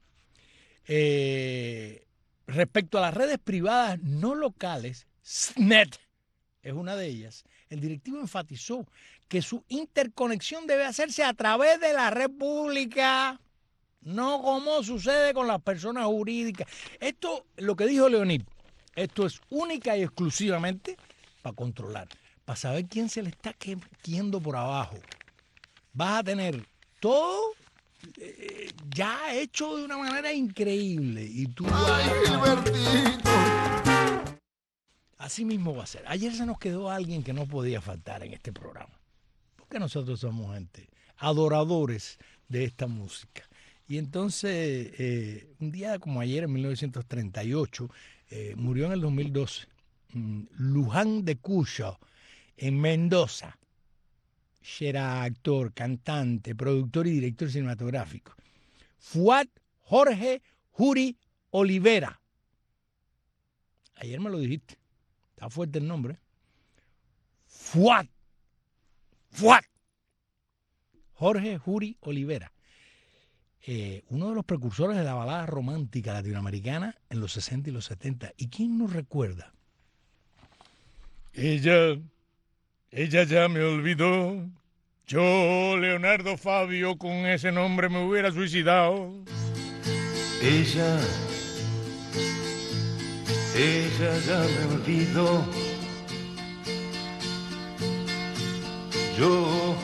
Eh, respecto a las redes privadas no locales, S N E T es una de ellas. El directivo enfatizó que su interconexión debe hacerse a través de la red pública, no como sucede con las personas jurídicas. Esto, lo que dijo Leonid, esto es única y exclusivamente para controlar, para saber quién se le está quedando por abajo. Vas a tener todo eh, ya hecho de una manera increíble. Y tú ¡ay, Gilbertito! Así mismo va a ser. Ayer se nos quedó alguien que no podía faltar en este programa. Porque nosotros somos gente, adoradores de esta música. Y entonces, eh, un día como ayer, en mil novecientos treinta y ocho, eh, murió en el dos mil doce, um, Luján de Cuyo, en Mendoza. Era actor, cantante, productor y director cinematográfico. Fuad Jorge Juri Olivera. Ayer me lo dijiste. Está fuerte el nombre. Fuad. Fuad. Jorge Juri Olivera. Eh, uno de los precursores de la balada romántica latinoamericana en los sesenta y los setenta. ¿Y quién nos recuerda? Ella, ella ya me olvidó. Yo, Leonardo Fabio, con ese nombre me hubiera suicidado. Ella, ella ya me olvidó. Yo,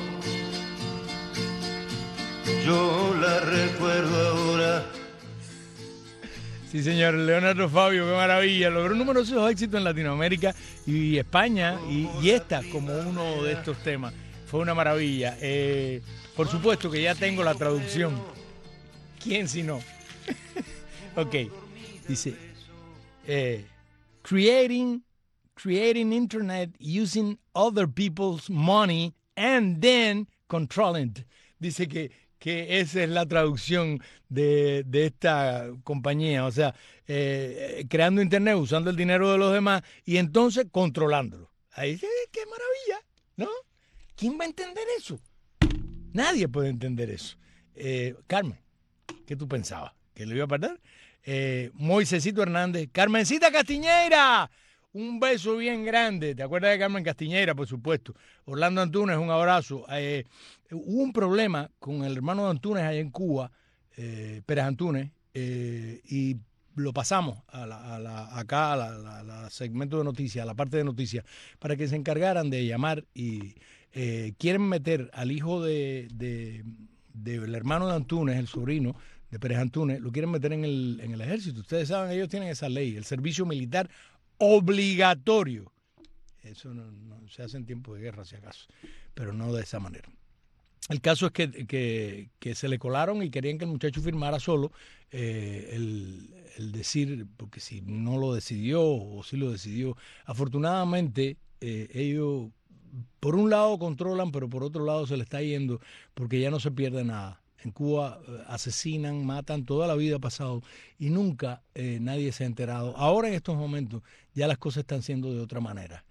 yo la recuerdo ahora. Sí, señor, Leonardo Fabio, qué maravilla. Logró numerosos éxitos en Latinoamérica y España, y, y esta como uno de estos temas. Fue una maravilla. Eh, por supuesto que ya tengo la traducción. ¿Quién si no? Ok. Dice, eh, creating, creating internet using other people's money and then controlling it. Dice que, que esa es la traducción de, de esta compañía. O sea, eh, creando internet usando el dinero de los demás y entonces controlándolo. Ahí dice, qué maravilla, ¿no? ¿Quién va a entender eso? Nadie puede entender eso. Eh, Carmen, ¿qué tú pensabas? ¿Que lo iba a perder? Eh, Moisésito Hernández, Carmencita Castiñeira, un beso bien grande. ¿Te acuerdas de Carmen Castiñeira, por supuesto? Orlando Antunes, un abrazo. Eh, hubo un problema con el hermano de Antunes allá en Cuba, eh, Pérez Antunes, eh, y lo pasamos a la, a la, acá a la, la, la segmento de noticias, a la parte de noticias, para que se encargaran de llamar y eh, quieren meter al hijo de, de, de, del hermano de Antunes, el sobrino de Pérez Antunes, lo quieren meter en el, en el ejército. Ustedes saben, ellos tienen esa ley, el servicio militar obligatorio. Eso no, no se hace en tiempo de guerra, si acaso, pero no de esa manera. El caso es que, que, que se le colaron y querían que el muchacho firmara solo eh, el, el decir, porque si no lo decidió o si lo decidió. Afortunadamente, eh, ellos por un lado controlan, pero por otro lado se le está yendo porque ya no se pierde nada. En Cuba eh, asesinan, matan, toda la vida ha pasado y nunca eh, nadie se ha enterado. Ahora en estos momentos ya las cosas están siendo de otra manera.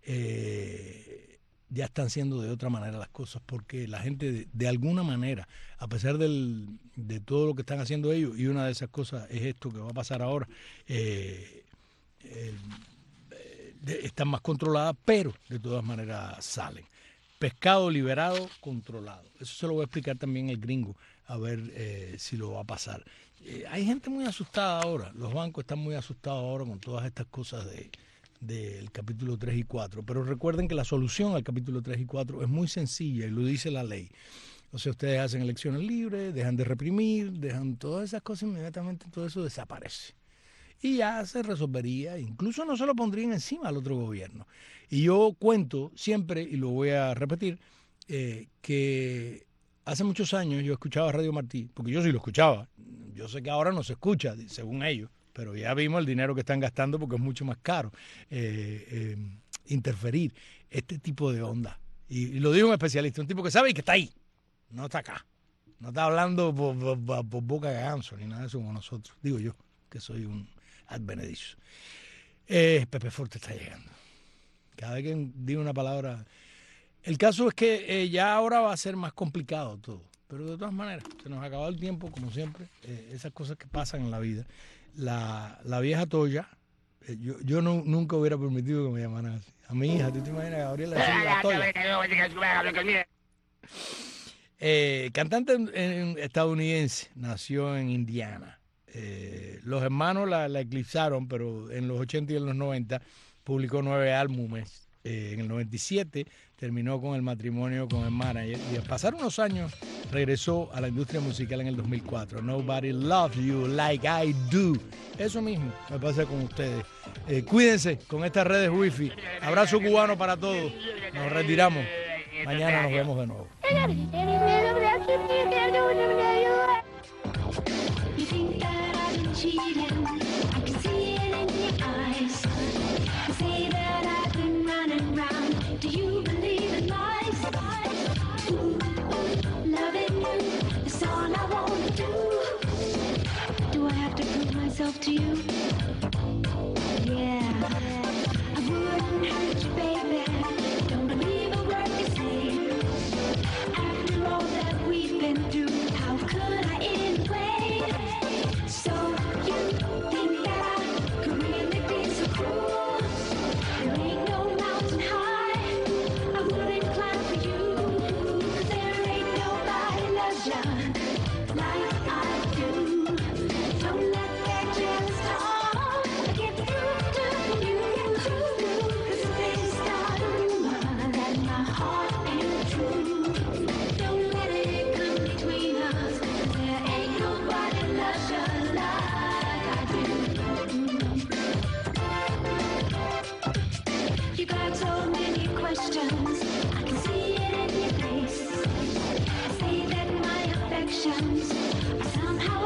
Eh, ya están siendo de otra manera las cosas porque la gente de, de alguna manera, a pesar del, de todo lo que están haciendo ellos, y una de esas cosas es esto que va a pasar ahora, eh, eh, de, están más controladas, pero de todas maneras salen. Pescado liberado, controlado. Eso se lo voy a explicar también el gringo, a ver eh, si lo va a pasar. Eh, hay gente muy asustada ahora, los bancos están muy asustados ahora con todas estas cosas de del capítulo tres y cuatro, pero recuerden que la solución al capítulo tres y cuatro es muy sencilla y lo dice la ley. O sea, ustedes hacen elecciones libres, dejan de reprimir, dejan todas esas cosas, inmediatamente todo eso desaparece. Y ya se resolvería, incluso no se lo pondrían encima al otro gobierno. Y yo cuento siempre, y lo voy a repetir, eh, que hace muchos años yo escuchaba Radio Martí, porque yo sí lo escuchaba, yo sé que ahora no se escucha, según ellos, pero ya vimos el dinero que están gastando porque es mucho más caro eh, eh, interferir este tipo de onda. Y, y lo dijo un especialista, un tipo que sabe y que está ahí, no está acá. No está hablando por, por, por boca de ganso ni nada de eso como nosotros. Digo yo, que soy un advenedizo. Eh, Pepe Forte está llegando. Cada vez que digo una palabra... El caso es que eh, ya ahora va a ser más complicado todo. Pero de todas maneras, se nos ha acabado el tiempo, como siempre. Eh, esas cosas que pasan en la vida. La, la vieja Toya, eh, yo, yo no, nunca hubiera permitido que me llamaran así. A mi hija, ¿tú te imaginas, Gabriela? La Toya. Eh, cantante en, en estadounidense, nació en Indiana. Eh, los hermanos la, la eclipsaron, pero en los ochenta y en los noventa publicó nueve álbumes. Eh, en el noventa y siete terminó con el matrimonio con el manager y al pasar unos años regresó a la industria musical en el dos mil cuatro. Nobody loves you like I do. Eso mismo me pasa con ustedes. Eh, cuídense con estas redes wifi. Abrazo cubano para todos. Nos retiramos. Mañana nos vemos de nuevo. Do you believe in lies? Ooh, loving you is all I wanna do. Do I have to prove myself to you? Yeah, I wouldn't hurt you, baby. Don't believe a word you say. After all that we've been through, how could I anyway? So you think that I could really be so cruel? There ain't no mountain high like I do. Don't let that jealous talk get through to you, cause if they start a rumor that my heart ain't true, don't let it come between us, cause there ain't nobody loves you like I do. You got so many questions, I can see it in your face. I say that my affections are somehow